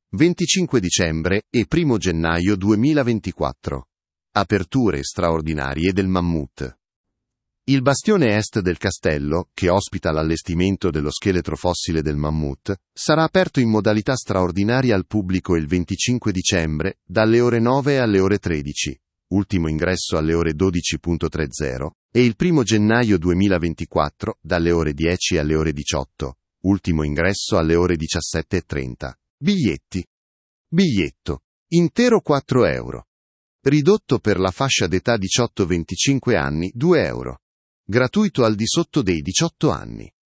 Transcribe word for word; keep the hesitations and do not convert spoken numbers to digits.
venticinque dicembre e primo gennaio duemilaventiquattro. Aperture straordinarie del Mammut. Il bastione est del castello, che ospita l'allestimento dello scheletro fossile del mammut, sarà aperto in modalità straordinaria al pubblico il venticinque dicembre, dalle ore nove alle ore tredici, ultimo ingresso alle ore dodici e trenta, e il primo gennaio duemilaventiquattro, dalle ore dieci alle ore diciotto, ultimo ingresso alle ore diciassette e trenta. Biglietti. Biglietto. Intero quattro euro. Ridotto per la fascia d'età diciotto venticinque anni due euro. Gratuito al di sotto dei diciotto anni.